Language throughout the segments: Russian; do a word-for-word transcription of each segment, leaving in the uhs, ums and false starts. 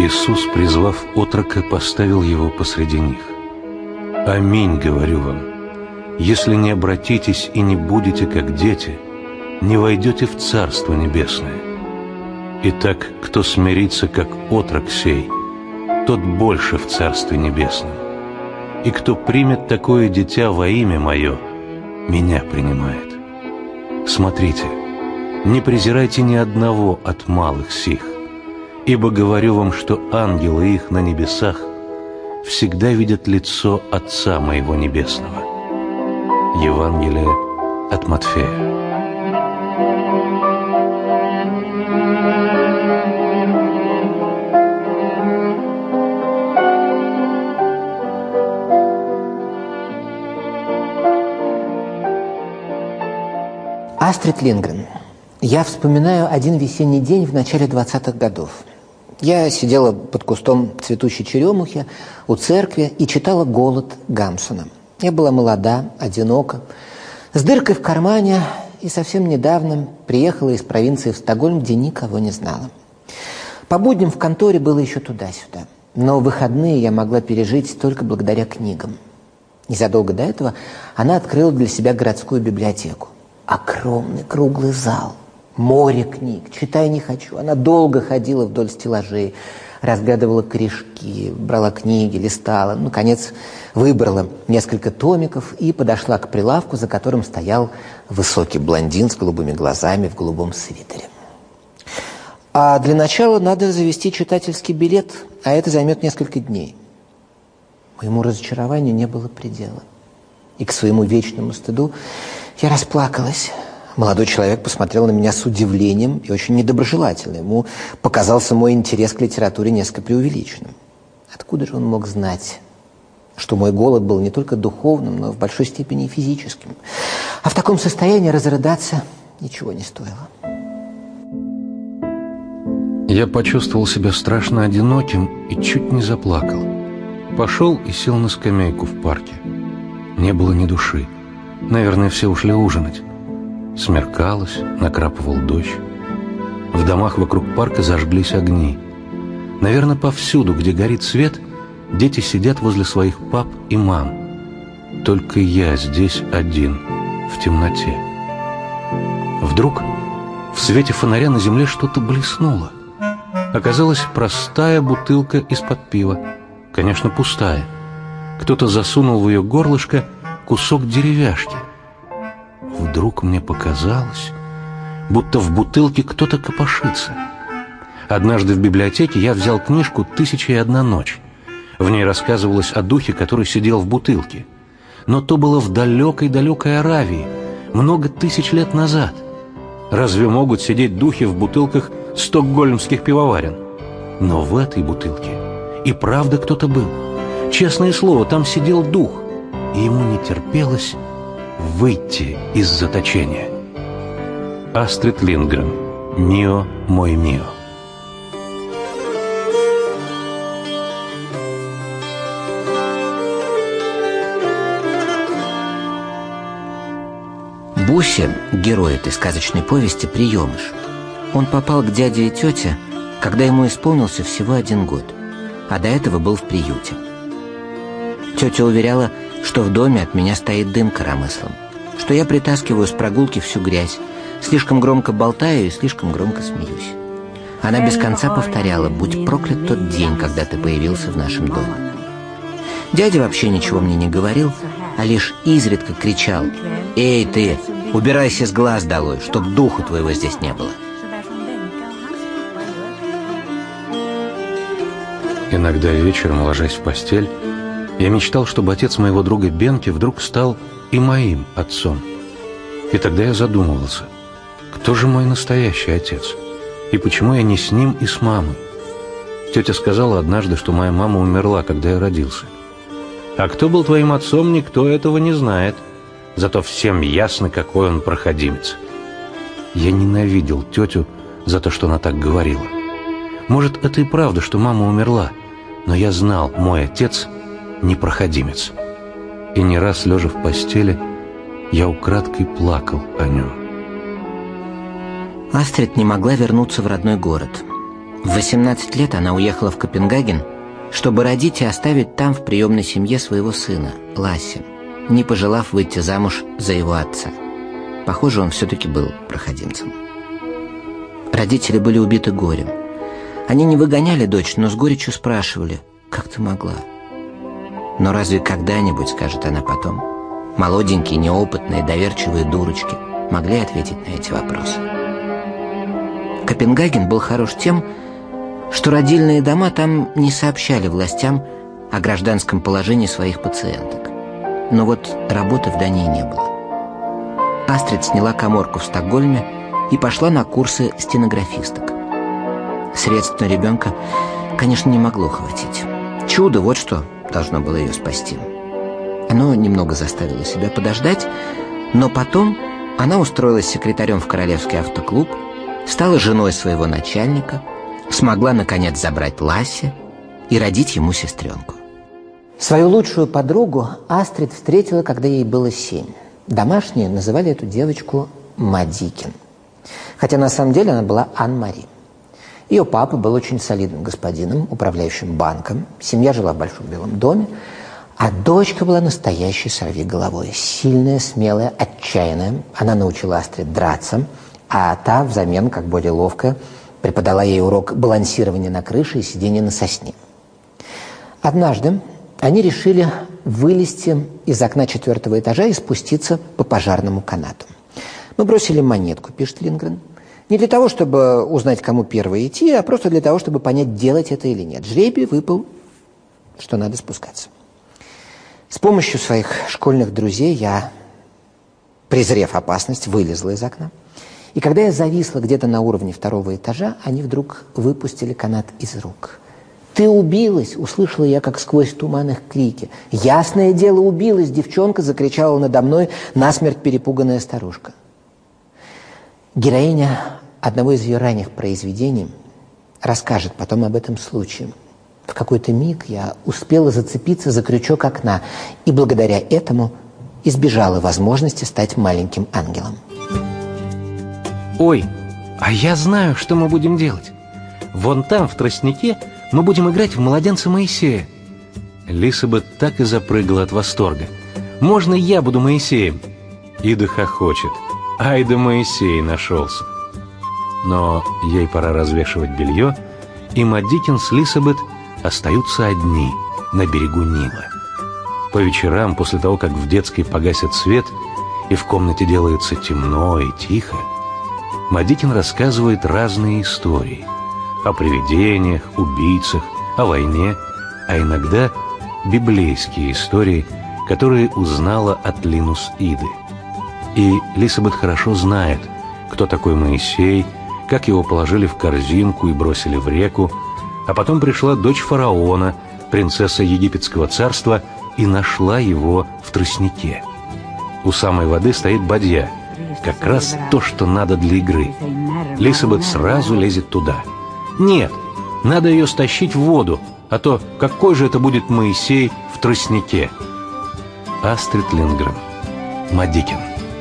Иисус, призвав отрока, поставил его посреди них. «Аминь, говорю вам, если не обратитесь и не будете как дети, не войдете в Царство Небесное. Итак, кто смирится, как отрок сей, тот больше в Царстве Небесном. И кто примет такое дитя во имя Мое, Меня принимает. Смотрите, не презирайте ни одного от малых сих, ибо говорю вам, что ангелы их на небесах всегда видят лицо Отца Моего Небесного». Евангелие от Матфея. Астрид Линдгрен. Я вспоминаю один весенний день в начале двадцатых годов. Я сидела под кустом цветущей черемухи у церкви и читала «Голод» Гамсуна. Я была молода, одинока, с дыркой в кармане и совсем недавно приехала из провинции в Стокгольм, где никого не знала. По будням в конторе было еще туда-сюда, но выходные я могла пережить только благодаря книгам. Незадолго до этого она открыла для себя городскую библиотеку. Огромный круглый зал, море книг, читай не хочу. Она долго ходила вдоль стеллажей, разглядывала корешки, брала книги, листала. Наконец выбрала несколько томиков и подошла к прилавку, за которым стоял высокий блондин с голубыми глазами в голубом свитере. А для начала надо завести читательский билет, а это займет несколько дней. Моему разочарованию не было предела. И к своему вечному стыду я расплакалась. Молодой человек посмотрел на меня с удивлением и очень недоброжелательно. Ему показался мой интерес к литературе несколько преувеличенным. Откуда же он мог знать, что мой голод был не только духовным, но в большой степени и физическим? А в таком состоянии разрыдаться ничего не стоило. Я почувствовал себя страшно одиноким и чуть не заплакал. Пошел и сел на скамейку в парке. Не было ни души. Наверное, все ушли ужинать. Смеркалось, накрапывал дождь. В домах вокруг парка зажглись огни. Наверное, повсюду, где горит свет, дети сидят возле своих пап и мам. Только я здесь один, в темноте. Вдруг в свете фонаря на земле что-то блеснуло. Оказалась простая бутылка из-под пива. Конечно, пустая. Кто-то засунул в ее горлышко кусок деревяшки. Вдруг мне показалось, будто в бутылке кто-то копошится. Однажды в библиотеке я взял книжку «Тысяча и одна ночь». В ней рассказывалось о духе, который сидел в бутылке. Но то было в далекой-далекой Аравии, много тысяч лет назад. Разве могут сидеть духи в бутылках стокгольмских пивоварен? Но в этой бутылке и правда кто-то был. Честное слово, там сидел дух, и ему не терпелось выйти из заточения. Астрид Линдгрен. «Мио, мой мио». Буся, герой этой сказочной повести, приемыш. Он попал к дяде и тете, когда ему исполнился всего один год, а до этого был в приюте. Тетя уверяла, что в доме от меня стоит дым коромыслом, что я притаскиваю с прогулки всю грязь, слишком громко болтаю и слишком громко смеюсь. Она без конца повторяла: «Будь проклят тот день, когда ты появился в нашем доме». Дядя вообще ничего мне не говорил, а лишь изредка кричал: «Эй, ты, убирайся с глаз долой, чтоб духу твоего здесь не было». Иногда вечером, ложась в постель, я мечтал, чтобы отец моего друга Бенки вдруг стал и моим отцом. И тогда я задумывался, кто же мой настоящий отец? И почему я не с ним и с мамой? Тетя сказала однажды, что моя мама умерла, когда я родился. А кто был твоим отцом, никто этого не знает. Зато всем ясно, какой он проходимец. Я ненавидел тетю за то, что она так говорила. Может, это и правда, что мама умерла, но я знал, мой отец не проходимец. И не раз, лежа в постели, я украдкой плакал о нем. Астрид не могла вернуться в родной город. В восемнадцать лет она уехала в Копенгаген, чтобы родить и оставить там в приемной семье своего сына, Лассе, не пожелав выйти замуж за его отца. Похоже, он все-таки был проходимцем. Родители были убиты горем. Они не выгоняли дочь, но с горечью спрашивали: «Как ты могла?» «Но разве когда-нибудь, — скажет она потом, — молоденькие, неопытные, доверчивые дурочки могли ответить на эти вопросы?» Копенгаген был хорош тем, что родильные дома там не сообщали властям о гражданском положении своих пациенток. Но вот работы в Дании не было. Астрид сняла каморку в Стокгольме и пошла на курсы стенографисток. Средств на ребенка, конечно, не могло хватить. Чудо, вот что должно было ее спасти. Оно немного заставило себя подождать, но потом она устроилась секретарем в Королевский автоклуб, стала женой своего начальника, смогла, наконец, забрать Лассе и родить ему сестренку. Свою лучшую подругу Астрид встретила, когда ей было семь. Домашние называли эту девочку Мадикин, хотя на самом деле она была Ан-Мари. Ее папа был очень солидным господином, управляющим банком, семья жила в большом белом доме, а дочка была настоящей сорвиголовой, сильная, смелая, отчаянная. Она научила Астрид драться, а та взамен, как более ловко, преподала ей урок балансирования на крыше и сидения на сосне. Однажды они решили вылезти из окна четвертого этажа и спуститься по пожарному канату. «Мы бросили монетку», — пишет Линдгрен, «не для того, чтобы узнать, кому первой идти, а просто для того, чтобы понять, делать это или нет. Жребий выпал, что надо спускаться. С помощью своих школьных друзей я, презрев опасность, вылезла из окна. И когда я зависла где-то на уровне второго этажа, они вдруг выпустили канат из рук. «Ты убилась!» — услышала я, как сквозь туман их крики. «Ясное дело, убилась!» — девчонка закричала надо мной насмерть перепуганная старушка. Героиня одного из ее ранних произведений расскажет потом об этом случае. В какой-то миг я успела зацепиться за крючок окна и благодаря этому избежала возможности стать маленьким ангелом. Ой, а я знаю, что мы будем делать. Вон там, в тростнике, мы будем играть в младенца Моисея. Лисабет так и запрыгала от восторга. Можно я буду Моисеем? Ида хохочет. Ай да Моисей нашелся. Но ей пора развешивать белье, и Мадикин с Лисабет остаются одни на берегу Нила. По вечерам, после того, как в детской погасит свет и в комнате делается темно и тихо, Мадикин рассказывает разные истории о привидениях, убийцах, о войне, а иногда библейские истории, которые узнала от Линус Иды. И Лисабет хорошо знает, кто такой Моисей, как его положили в корзинку и бросили в реку, а потом пришла дочь фараона, принцесса египетского царства, и нашла его в тростнике. У самой воды стоит бадья, как раз то, что надо для игры. Лисабет сразу лезет туда. Нет, надо ее стащить в воду, а то какой же это будет Моисей в тростнике? Астрид Линдгрен, Мадикин.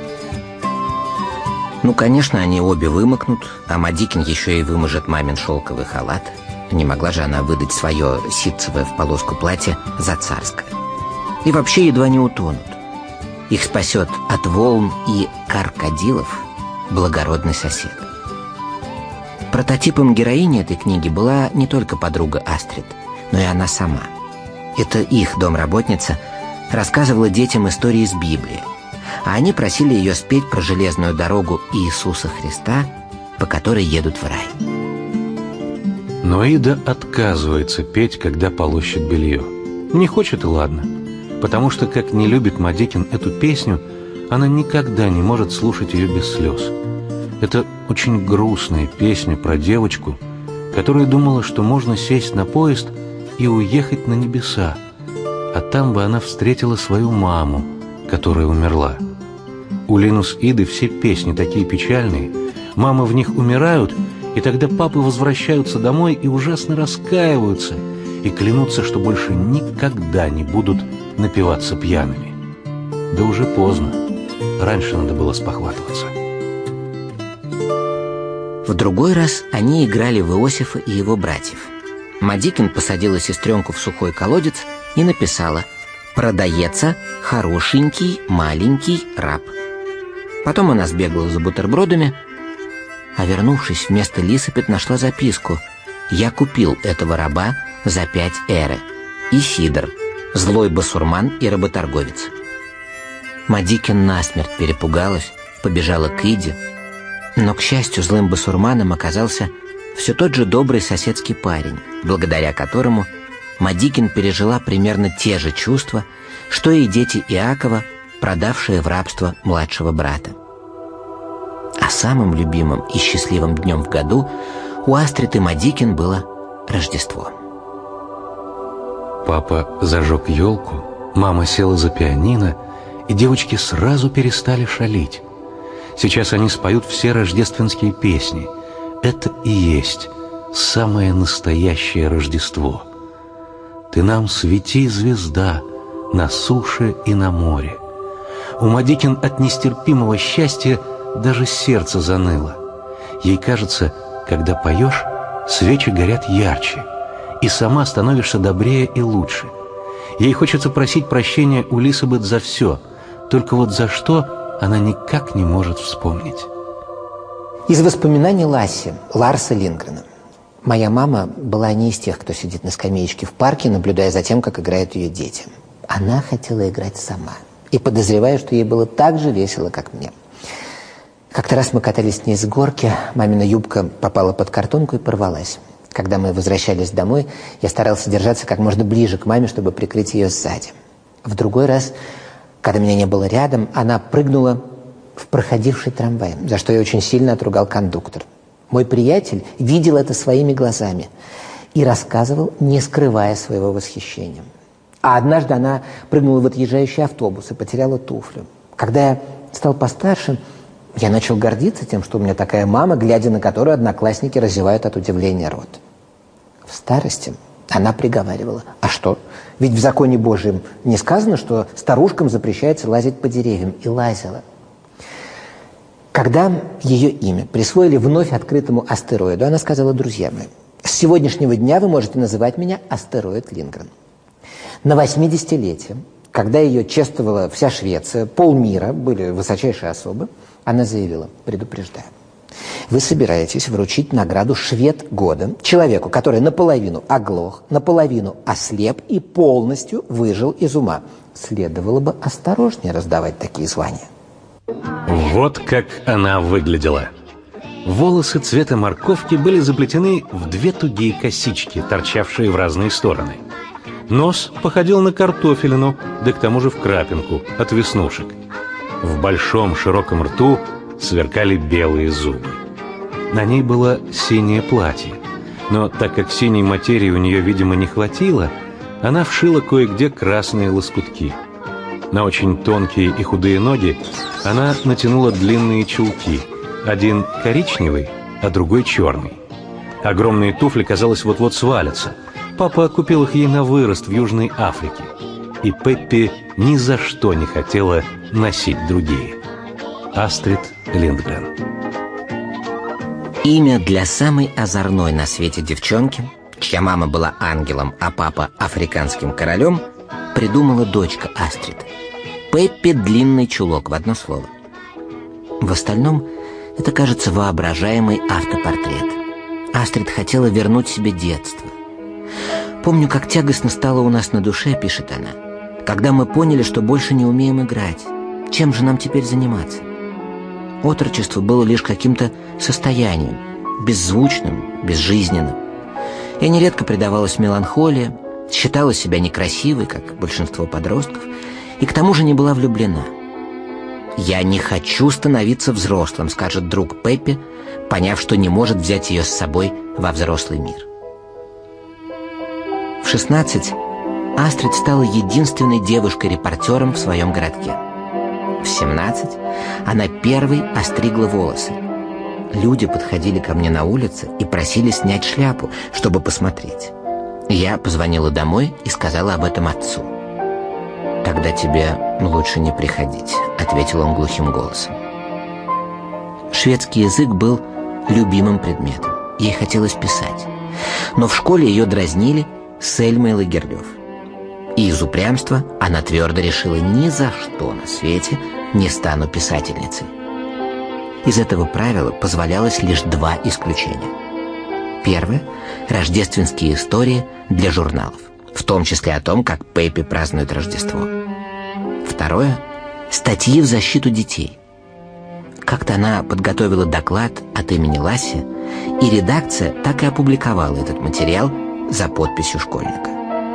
Ну, конечно, они обе вымокнут, а Мадикин еще и выможет мамин шелковый халат. Не могла же она выдать свое ситцевое в полоску платье за царское. И вообще едва не утонут. Их спасет от волн и крокодилов благородный сосед. Прототипом героини этой книги была не только подруга Астрид, но и она сама. Это их домработница рассказывала детям истории из Библии, а они просили ее спеть про железную дорогу Иисуса Христа, по которой едут в рай. Но Ида отказывается петь, когда полощет белье. Не хочет и ладно, потому что, как не любит Мадикин эту песню, она никогда не может слушать ее без слез. Это очень грустная песня про девочку, которая думала, что можно сесть на поезд и уехать на небеса, а там бы она встретила свою маму, которая умерла. У Линус Иды все песни такие печальные, мамы в них умирают, и тогда папы возвращаются домой и ужасно раскаиваются и клянутся, что больше никогда не будут напиваться пьяными. Да уже поздно. Раньше надо было спохватываться. В другой раз они играли в Иосифа и его братьев. Мадикин посадила сестренку в сухой колодец и написала: «Продается хорошенький маленький раб». Потом она сбегала за бутербродами, а вернувшись, вместо лисапет нашла записку: «Я купил этого раба за пять эре. Исидор, злой басурман и работорговец». Мадикин насмерть перепугалась, побежала к Иде, но, к счастью, злым басурманом оказался все тот же добрый соседский парень, благодаря которому Мадикин пережила примерно те же чувства, что и дети Иакова, продавшие в рабство младшего брата. А самым любимым и счастливым днем в году у Астрид и Мадикин было Рождество. Папа зажег елку, мама села за пианино, и девочки сразу перестали шалить. Сейчас они споют все рождественские песни. Это и есть самое настоящее Рождество. «Ты нам свети, звезда, на суше и на море». У Мадикин от нестерпимого счастья даже сердце заныло. Ей кажется, когда поешь, свечи горят ярче, и сама становишься добрее и лучше. Ей хочется просить прощения у Лисабет за все, только вот за что она никак не может вспомнить. Из воспоминаний Ласси, Ларса Линдгрена. Моя мама была не из тех, кто сидит на скамеечке в парке, наблюдая за тем, как играют ее дети. Она хотела играть сама. И подозреваю, что ей было так же весело, как мне. Как-то раз мы катались с ней с горки, мамина юбка попала под картонку и порвалась. Когда мы возвращались домой, я старался держаться как можно ближе к маме, чтобы прикрыть ее сзади. В другой раз, когда меня не было рядом, она прыгнула в проходивший трамвай, за что я очень сильно отругал кондуктор. Мой приятель видел это своими глазами и рассказывал, не скрывая своего восхищения. А однажды она прыгнула в отъезжающий автобус и потеряла туфлю. Когда я стал постарше, я начал гордиться тем, что у меня такая мама, глядя на которую одноклассники разевают от удивления рот. В старости она приговаривала: «А что? Ведь в законе Божьем не сказано, что старушкам запрещается лазить по деревьям». И лазила. Когда ее имя присвоили вновь открытому астероиду, она сказала: «Друзья мои, с сегодняшнего дня вы можете называть меня Астероид Линдгрен». На восьмидесятилетие, когда ее чествовала вся Швеция, полмира, были высочайшие особы, она заявила: «Предупреждаю, вы собираетесь вручить награду «Швед года» человеку, который наполовину оглох, наполовину ослеп и полностью выжил из ума. Следовало бы осторожнее раздавать такие звания». Вот как она выглядела. Волосы цвета морковки были заплетены в две тугие косички, торчавшие в разные стороны. Нос походил на картофелину, да к тому же в крапинку от веснушек. В большом широком рту сверкали белые зубы. На ней было синее платье, но так как синей материи у нее, видимо, не хватило, она вшила кое-где красные лоскутки. На очень тонкие и худые ноги она натянула длинные чулки, один коричневый, а другой черный. Огромные туфли, казалось, вот-вот свалятся. Папа купил их ей на вырост в Южной Африке, и Пеппи ни за что не хотела носить другие. Астрид Линдгрен. Имя для самой озорной на свете девчонки, чья мама была ангелом, а папа африканским королем, придумала дочка Астрид. Пеппи длинный чулок, в одно слово. В остальном это, кажется, воображаемый автопортрет. Астрид хотела вернуть себе детство. «Помню, как тягостно стало у нас на душе», — пишет она, «когда мы поняли, что больше не умеем играть. Чем же нам теперь заниматься? Отрочество было лишь каким-то состоянием, беззвучным, безжизненным. Я нередко предавалась меланхолии, считала себя некрасивой, как большинство подростков, и к тому же не была влюблена. «Я не хочу становиться взрослым», — скажет друг Пеппи, поняв, что не может взять ее с собой во взрослый мир. В шестнадцать Астрид стала единственной девушкой-репортером в своем городке. В семнадцать она первой остригла волосы. Люди подходили ко мне на улице и просили снять шляпу, чтобы посмотреть. Я позвонила домой и сказала об этом отцу. «Тогда тебе лучше не приходить», — ответил он глухим голосом. Шведский язык был любимым предметом. Ей хотелось писать. Но в школе ее дразнили Сельмой Лагерлёв. И из упрямства она твердо решила: ни за что на свете не стану писательницей. Из этого правила позволялось лишь два исключения. Первое – рождественские истории для журналов, в том числе о том, как Пеппи празднует Рождество. Второе – статьи в защиту детей. Как-то она подготовила доклад от имени Ласси, и редакция так и опубликовала этот материал за подписью школьника.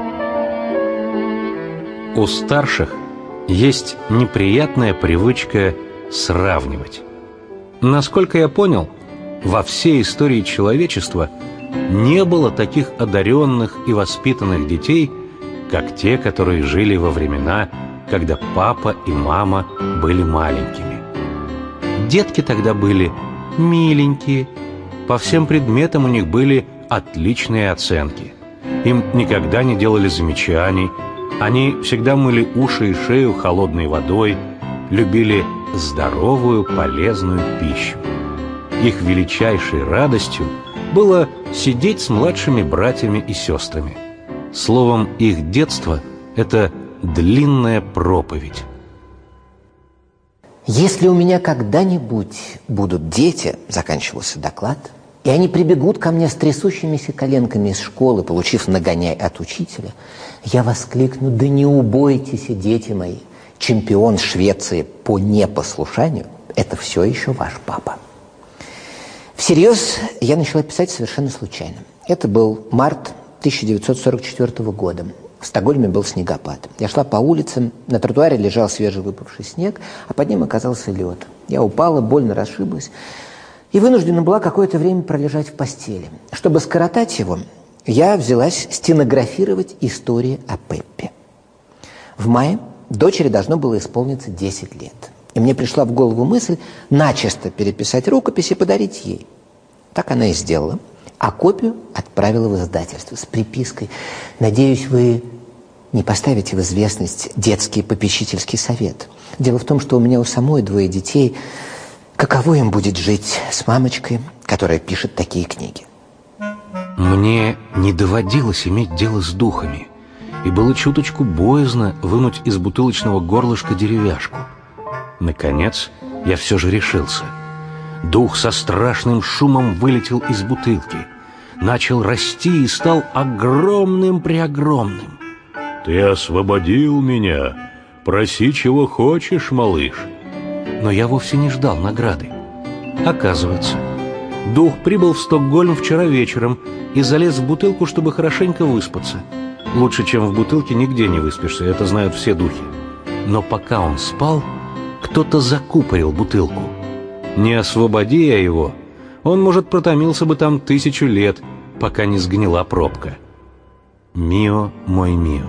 У старших есть неприятная привычка сравнивать. Насколько я понял, во всей истории человечества не было таких одаренных и воспитанных детей, как те, которые жили во времена, когда папа и мама были маленькими. Детки тогда были миленькие, по всем предметам у них были отличные оценки. Им никогда не делали замечаний, они всегда мыли уши и шею холодной водой, любили здоровую, полезную пищу. Их величайшей радостью было сидеть с младшими братьями и сестрами. Словом, их детство – это длинная проповедь. «Если у меня когда-нибудь будут дети», – заканчивался доклад, «и они прибегут ко мне с трясущимися коленками из школы, получив нагоняй от учителя, я воскликну: да не убойтесь, дети мои, чемпион Швеции по непослушанию – это все еще ваш папа». Всерьез я начала писать совершенно случайно. Это был март тысяча девятьсот сорок четвёртого года. В Стокгольме был снегопад. Я шла по улицам, на тротуаре лежал свежевыпавший снег, а под ним оказался лед. Я упала, больно расшиблась и вынуждена была какое-то время пролежать в постели. Чтобы скоротать его, я взялась стенографировать истории о Пеппе. В мае дочери должно было исполниться десять лет. И мне пришла в голову мысль начисто переписать рукопись и подарить ей. Так она и сделала, а копию отправила в издательство с припиской: «Надеюсь, вы не поставите в известность детский попечительский совет. Дело в том, что у меня у самой двое детей. Каково им будет жить с мамочкой, которая пишет такие книги?» Мне не доводилось иметь дело с духами, и было чуточку боязно вынуть из бутылочного горлышка деревяшку. Наконец, я все же решился. Дух со страшным шумом вылетел из бутылки, начал расти и стал огромным-преогромным. «Ты освободил меня. Проси, чего хочешь, малыш». Но я вовсе не ждал награды. Оказывается, дух прибыл в Стокгольм вчера вечером и залез в бутылку, чтобы хорошенько выспаться. Лучше, чем в бутылке, нигде не выспишься, это знают все духи. Но пока он спал, кто-то закупорил бутылку. Не освободи я его, он, может, протомился бы там тысячу лет, пока не сгнила пробка. Мио, мой Мио.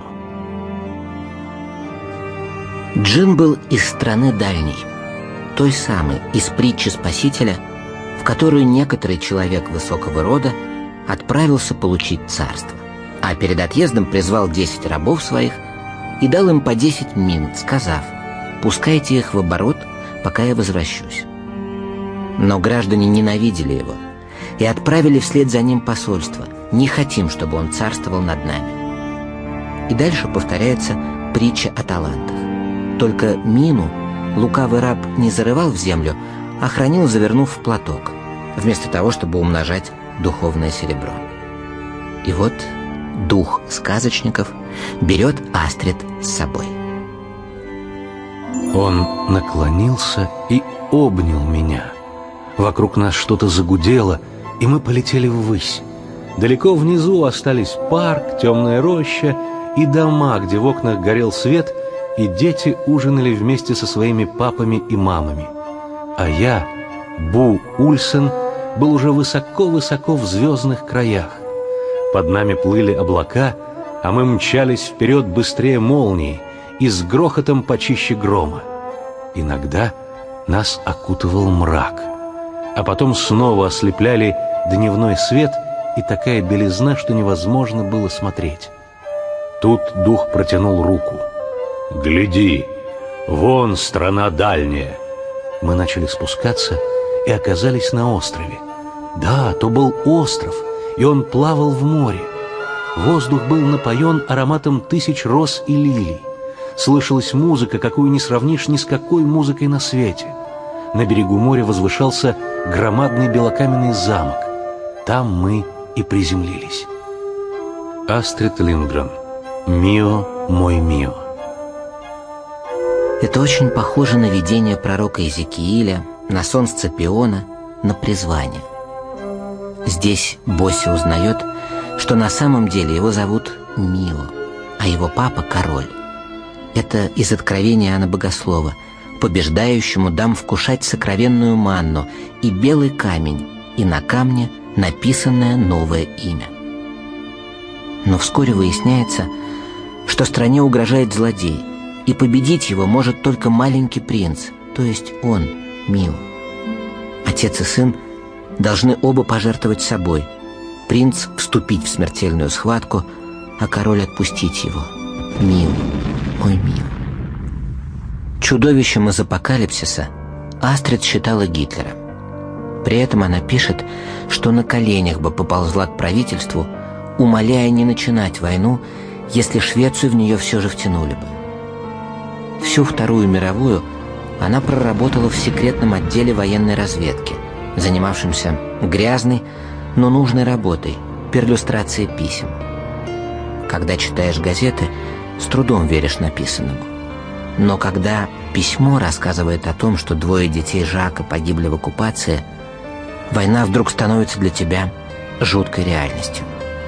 Джин был из страны дальней, той самой, из притчи Спасителя, в которую некоторый человек высокого рода отправился получить царство, а перед отъездом призвал десять рабов своих и дал им по десять мин, сказав: «Пускайте их в оборот, пока я возвращусь». Но граждане ненавидели его и отправили вслед за ним посольство: «Не хотим, чтобы он царствовал над нами». И дальше повторяется притча о талантах. Только мину лукавый раб не зарывал в землю, а хранил, завернув в платок, вместо того, чтобы умножать духовное серебро. И вот дух сказочников берет Астрид с собой. Он наклонился и обнял меня. Вокруг нас что-то загудело, и мы полетели ввысь. Далеко внизу остались парк, темная роща и дома, где в окнах горел свет, и дети ужинали вместе со своими папами и мамами. А я, Бу Ульсен, был уже высоко-высоко в звездных краях. Под нами плыли облака, а мы мчались вперед быстрее молнии и с грохотом почище грома. Иногда нас окутывал мрак, а потом снова ослепляли дневной свет и такая белизна, что невозможно было смотреть. Тут дух протянул руку. «Гляди, вон страна дальняя». Мы начали спускаться и оказались на острове. Да, то был остров, и он плавал в море. Воздух был напоен ароматом тысяч роз и лилий. Слышалась музыка, какую не сравнишь ни с какой музыкой на свете. На берегу моря возвышался громадный белокаменный замок. Там мы и приземлились. Астрид Линдгрен. «Мио, мой Мио». Это очень похоже на видение пророка Иезекииля, на сон Сципиона, на призвание. Здесь Босси узнает, что на самом деле его зовут Мио, а его папа – король. Это из Откровения Иоанна Богослова: «Побеждающему дам вкушать сокровенную манну и белый камень, и на камне написанное новое имя». Но вскоре выясняется, что стране угрожает злодей, и победить его может только маленький принц, то есть он, Мио. Отец и сын должны оба пожертвовать собой. Принц вступить в смертельную схватку, а король отпустить его. Мио, ой, Мио. Чудовищем из апокалипсиса Астрид считала Гитлера. При этом она пишет, что на коленях бы поползла к правительству, умоляя не начинать войну, если Швецию в нее все же втянули бы. Всю Вторую мировую она проработала в секретном отделе военной разведки, занимавшемся грязной, но нужной работой, перлюстрацией писем. Когда читаешь газеты, с трудом веришь написанному. Но когда письмо рассказывает о том, что двое детей Жака погибли в оккупации, война вдруг становится для тебя жуткой реальностью.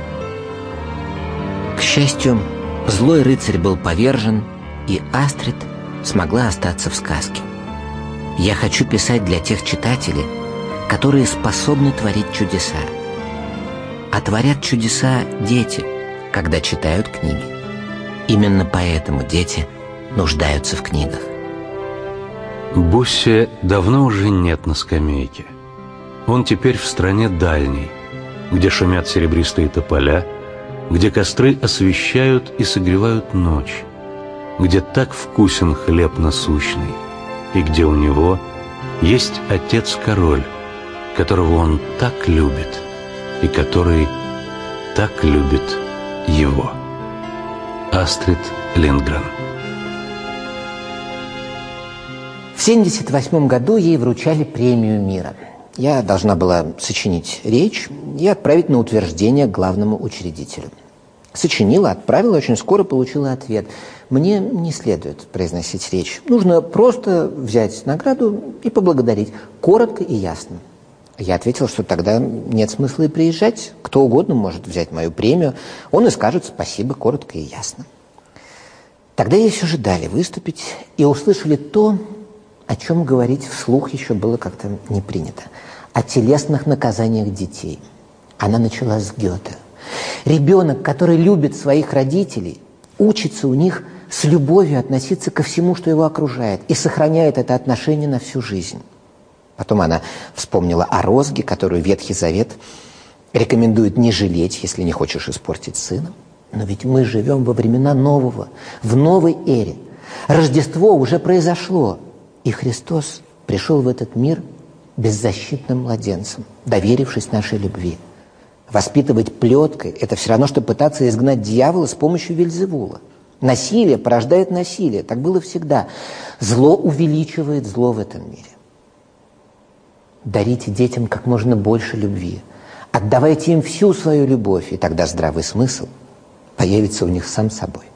К счастью, злой рыцарь был повержен, и Астрид смогла остаться в сказке. Я хочу писать для тех читателей, которые способны творить чудеса. А творят чудеса дети, когда читают книги. Именно поэтому дети нуждаются в книгах. Босси давно уже нет на скамейке. Он теперь в стране дальней, где шумят серебристые тополя, где костры освещают и согревают ночь, где так вкусен хлеб насущный, и где у него есть отец-король, которого он так любит и который так любит его. Астрид Линдгрен. В семьдесят восьмом году ей вручали премию мира. Я должна была сочинить речь и отправить на утверждение главному учредителю. Сочинила, отправила, очень скоро получила ответ: мне не следует произносить речь. Нужно просто взять награду и поблагодарить, коротко и ясно. Я ответила, что тогда нет смысла и приезжать. Кто угодно может взять мою премию, он и скажет спасибо коротко и ясно. Тогда ей все же дали выступить и услышали то, о чем говорить вслух еще было как-то не принято: о телесных наказаниях детей. Она начала с Гёте. Ребенок, который любит своих родителей, учится у них с любовью относиться ко всему, что его окружает, и сохраняет это отношение на всю жизнь. Потом она вспомнила о розге, которую Ветхий Завет рекомендует не жалеть, если не хочешь испортить сына. Но ведь мы живем во времена нового, в новой эре. Рождество уже произошло, и Христос пришел в этот мир беззащитным младенцем, доверившись нашей любви. Воспитывать плеткой – это все равно, что пытаться изгнать дьявола с помощью Вельзевула. Насилие порождает насилие. Так было всегда. Зло увеличивает зло в этом мире. Дарите детям как можно больше любви. Отдавайте им всю свою любовь, и тогда здравый смысл появится у них сам собой.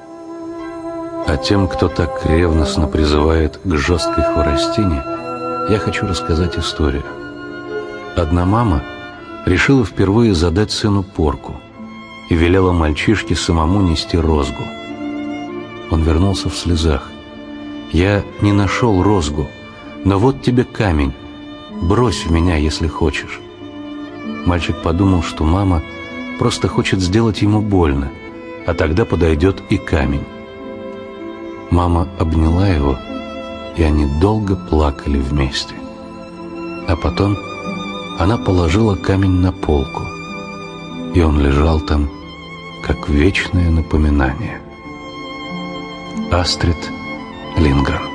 А тем, кто так ревностно призывает к жесткой хворостине, я хочу рассказать историю. Одна мама решила впервые задать сыну порку и велела мальчишке самому нести розгу. Он вернулся в слезах. «Я не нашел розгу, но вот тебе камень. Брось в меня, если хочешь». Мальчик подумал, что мама просто хочет сделать ему больно, а тогда подойдет и камень. Мама обняла его, и они долго плакали вместе. А потом она положила камень на полку, и он лежал там, как вечное напоминание. Астрид Линдгрен.